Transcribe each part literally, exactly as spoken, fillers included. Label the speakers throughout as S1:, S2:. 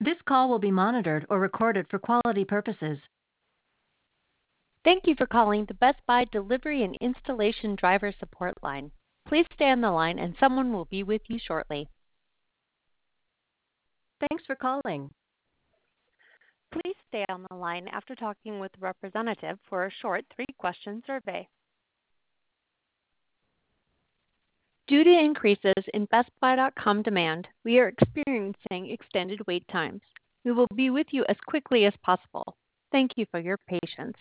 S1: This call will be monitored or recorded for quality purposes.
S2: Thank you for calling the Best Buy Delivery and Installation Driver Support Line. Please stay on the line and someone will be with you shortly.
S1: Thanks for calling.
S2: Please stay on the line after talking with a representative for a short three-question survey. Due to increases in Best Buy dot com demand, we are experiencing extended wait times. We will be with you as quickly as possible. Thank you for your patience.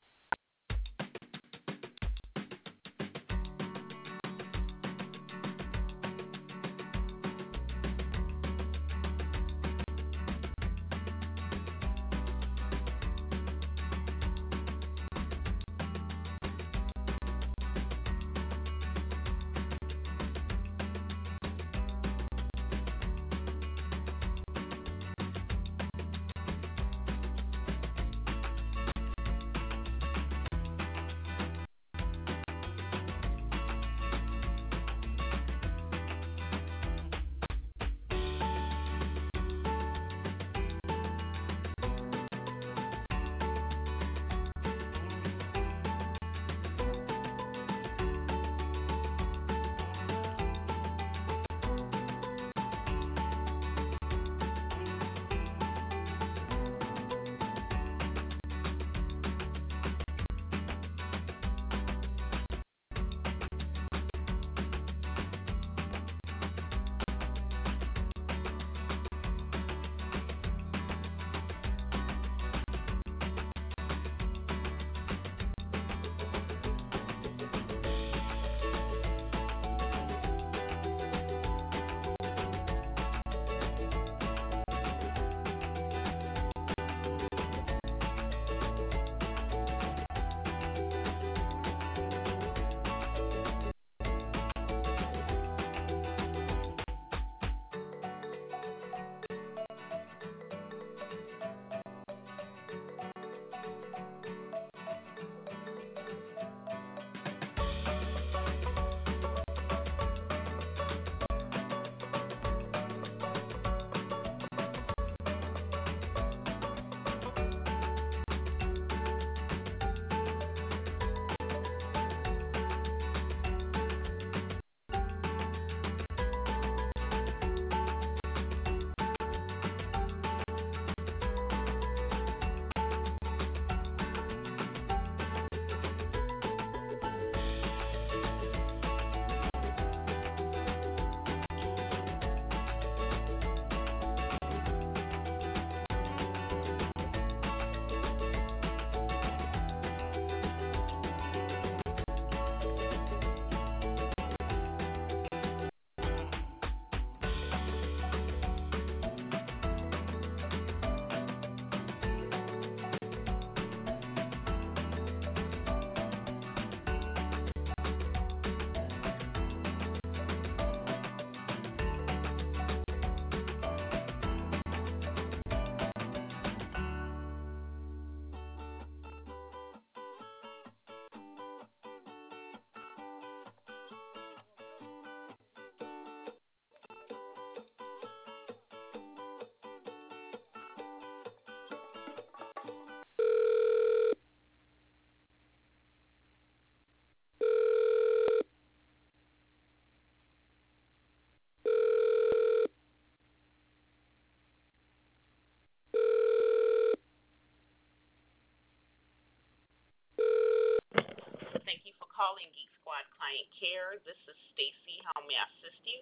S3: Thank you for calling Geek Squad Client Care. This is Stacy. How may I assist you?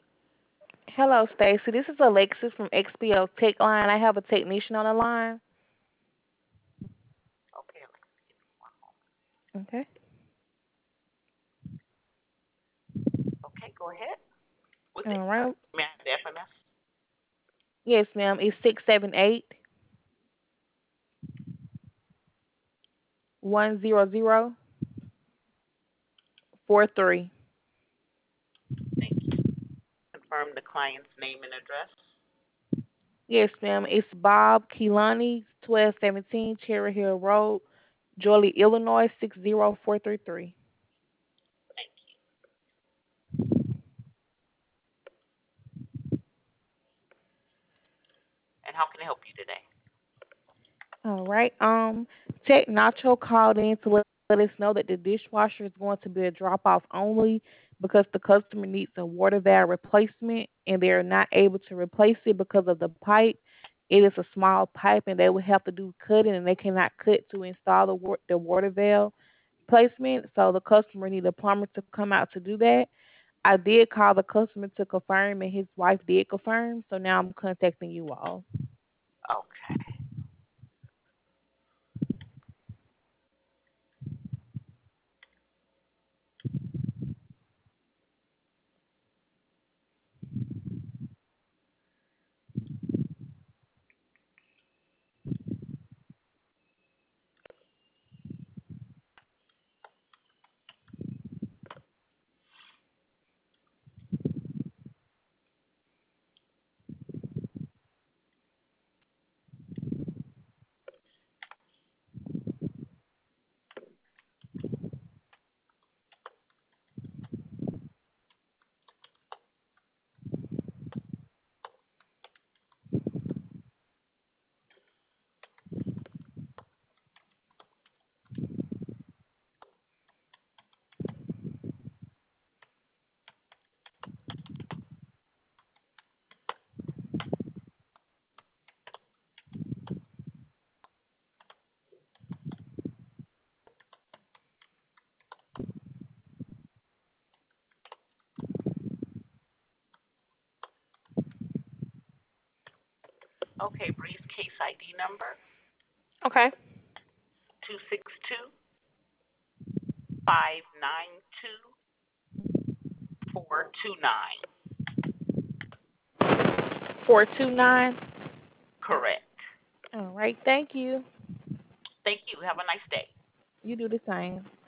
S4: Hello, Stacy. This is Alexis from X P O Tech Line. I have a technician on the line.
S3: Okay, Alexa, give me one moment.
S4: Okay.
S3: Okay, go ahead. What's it?
S4: All right.
S3: May I have the F M S?
S4: Yes, ma'am. It's six seven eight one zero zero four three.
S3: Thank you. Confirm the client's name and address.
S4: Yes, ma'am. It's Bob Keelani, twelve seventeen Cherry Hill Road, Joliet, Illinois six zero four three three.
S3: Thank you. And And how can I help you today?
S4: All right. Um, Tech Nacho called in to let, let us know that the dishwasher is going to be a drop off only because the customer needs a water valve replacement and they are not able to replace it because of the pipe. It is a small pipe and they would have to do cutting and they cannot cut to install the wa- the water valve placement. So the customer need a plumber to come out to do that. I did call the customer to confirm and his wife did confirm. So now I'm contacting you all.
S3: Okay. Okay, brief case I D number
S4: Okay.
S3: two six two, five nine two, four two nine.
S4: Four two nine.
S3: Correct.
S4: All right. Thank you.
S3: Thank you. Have a nice day.
S4: You do the same.